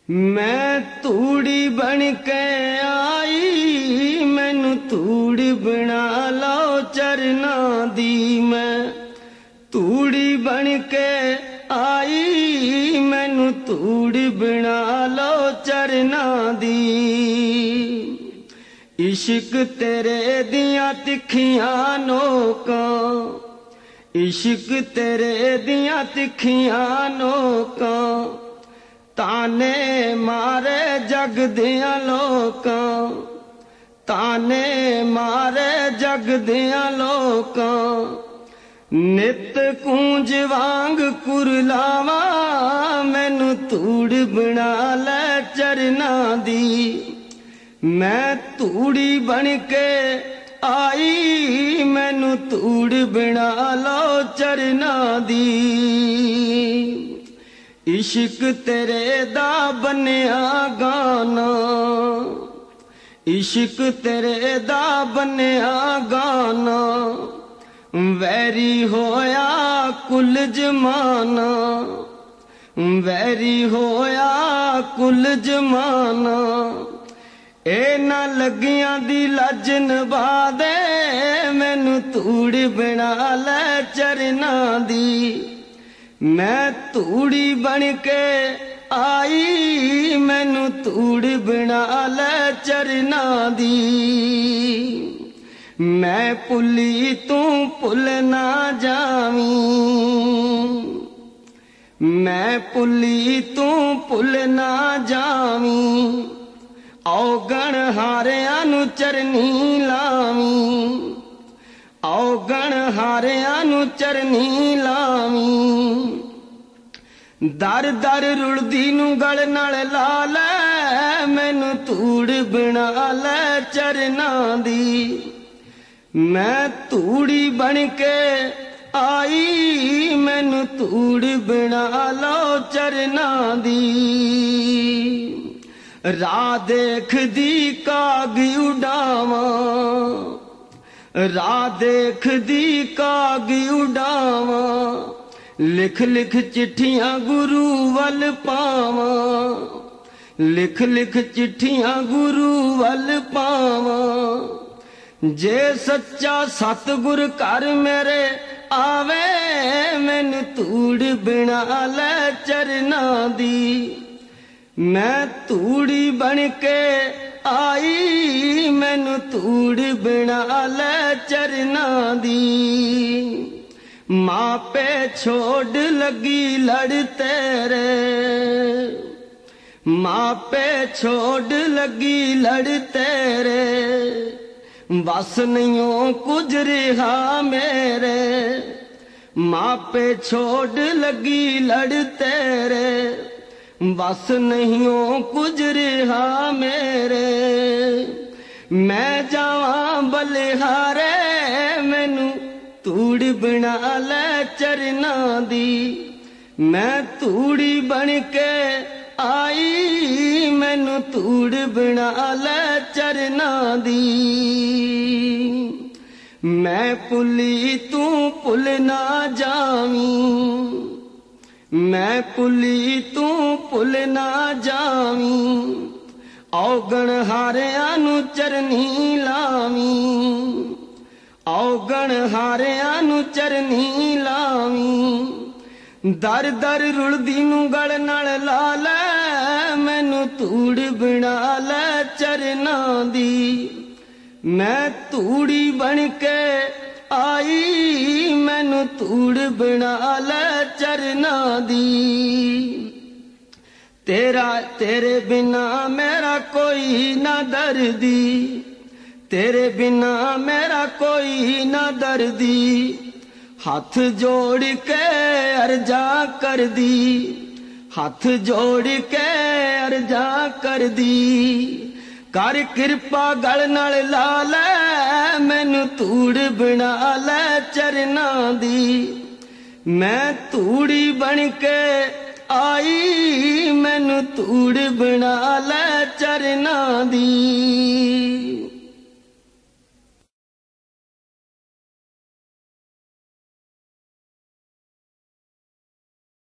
मैं तूड़ी बन के आई, मैनू तूड़ी बना लो चरना दी। मैं तूड़ी बन के आई, मैनू तूड़ी बना लो चरना दी। इश्क तेरे दियां तिखियां नोकां, इश्क तेरे दियां तिखियां नोकां, ताने मारे जग दियां लोकां, ताने मारे जग दियां लोकां। नित कूंज वांग कुरलावा, मैनू तूड़ बना ले चरना दी। मैं तूड़ी बन के आई, मैनू तूड़ बना लो चरना दी। इश्क तेरे दा बनिया गाना, इश्क तेरे दा बनिया गाना। वैरी होया कुल जमाना, वैरी होया कुल जमाना। ए ना लगियां दी लज नभा दे, मैनू तूड़ बना ले चरना दी। मैं तूड़ी बन के आई, मैनू तूड़ बना ले चरना दी। मैं भुली तू भुल ना जावी, मैं भुली तू भुल ना जावी। औगण हारियां नू चरनी लावी, औगण हारियां नू चरनी लावी। दर दर रुड़दी नू गल नाल ला ले, मैनू तूड़ बना ले चरना दी। मैं तूड़ी बन के आई, मैनू तूड़ बना लो चरना दी। राह देख दी काग उड़ावा, राह देख दी काग उड़ावा। लिख लिख चिट्ठियां गुरु वल पावा, लिख लिख चिट्ठियां गुरु वल पावा। जे सच्चा सतगुर घर मेरे आवे, मैनू तूड़ बना ले चरना दी। मैं तूड़ी बन के आई, मैनू तूड़ बना ले चरना दी। मापे छोड़ लगी लड़ तेरे, मापे छोड़ लगी लड़ तेरे। बस नहीं कुछ रहा मेरे, मापे छोड़ लगी लड़ तेरे। बस नहीं कुछ रहा मेरे। मैं जावा बलिहारे, मैनू तूड़ बना ले चरना दी। मैं तूड़ी बन के आई, मैनू तूड़ बना ले चरना दी। मैं भुली तू भुल ना जावी, मैं भुली तू भुल ना जावी। औगण हारियां नू चरनी लावी, औगण हारियां नू चरनी लावी। दर दर रुड़दी नू गल नाल ला ले, मैनू तूड़ बना ले चरना दी। मैं तूड़ी बन के आई, मैनू तूड़ बना ले चरना दी। तेरा तेरे बिना मेरा कोई ना दर्दी, तेरे बिना मेरा कोई ना दर्दी। हाथ जोड़ के अर्जा कर दी, हाथ जोड़ के अर्जा कर दी। कर कृपा गल नाल ला ले, मैनू तूड़ बना ले चरना दी। मैं तूड़ी बन के आई, मैनू तूड़ बना ले चरना दी।